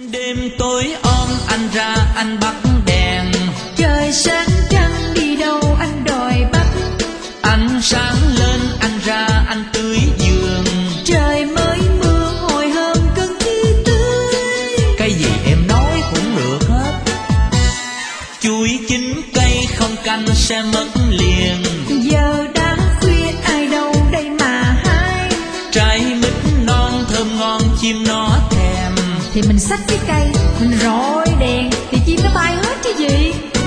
Đêm tối om anh ra anh bắt đèn, Trời sáng trăng đi đâu anh đòi bắt. ánh sáng lên anh ra anh tưới giường. Trời mới mưa hồi hôm cơn chi tươi. Cái gì em nói cũng được hết. Chuối chín cây không canh sẽ mất liền. Giờ đã khuya ai đâu đây mà hái. Trái mít non thơm ngon chim nó thèm. Thì mình xách cái cây, mình rọi đèn thì chim nó bay hết chứ gì.